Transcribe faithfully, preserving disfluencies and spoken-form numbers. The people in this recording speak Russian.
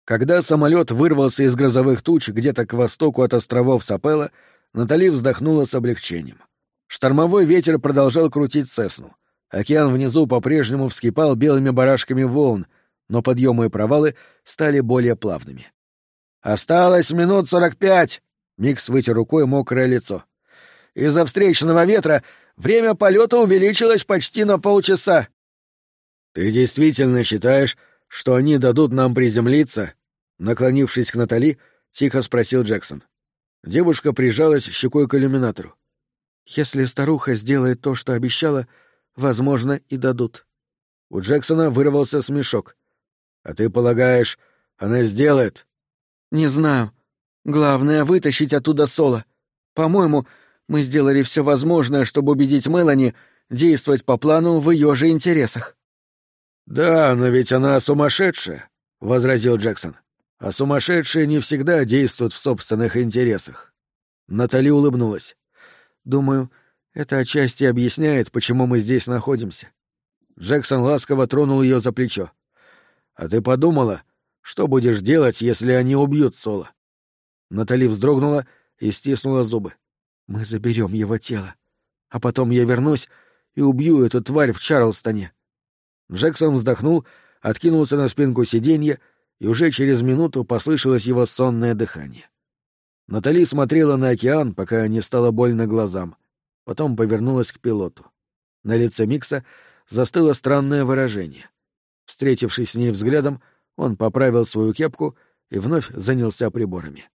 Когда самолет вырвался из грозовых туч где-то к востоку от островов Сапелла, Натали вздохнула с облегчением. Штормовой ветер продолжал крутить Сесну. Океан внизу по-прежнему вскипал белыми барашками волн, но подъемы и провалы стали более плавными. «Осталось минут сорок пять!» — Микс вытер рукой мокрое лицо. «Из-за встречного ветра время полета увеличилось почти на полчаса». «Ты действительно считаешь, что они дадут нам приземлиться?» Наклонившись к Натали, тихо спросил Джексон. Девушка прижалась щекой к иллюминатору. «Если старуха сделает то, что обещала, возможно, и дадут». У Джексона вырвался смешок. «А ты полагаешь, она сделает?» «Не знаю. Главное — вытащить оттуда Соло. По-моему, мы сделали все возможное, чтобы убедить Мелани действовать по плану в ее же интересах». «Да, но ведь она сумасшедшая», — возразил Джексон. «А сумасшедшие не всегда действуют в собственных интересах». Натали улыбнулась. «Думаю, это отчасти объясняет, почему мы здесь находимся». Джексон ласково тронул ее за плечо. «А ты подумала, что будешь делать, если они убьют Соло?» Натали вздрогнула и стиснула зубы. «Мы заберем его тело, а потом я вернусь и убью эту тварь в Чарлстоне». Джексон вздохнул, откинулся на спинку сиденья, и уже через минуту послышалось его сонное дыхание. Натали смотрела на океан, пока не стало больно глазам. Потом повернулась к пилоту. На лице Микса застыло странное выражение. Встретившись с ней взглядом, он поправил свою кепку и вновь занялся приборами.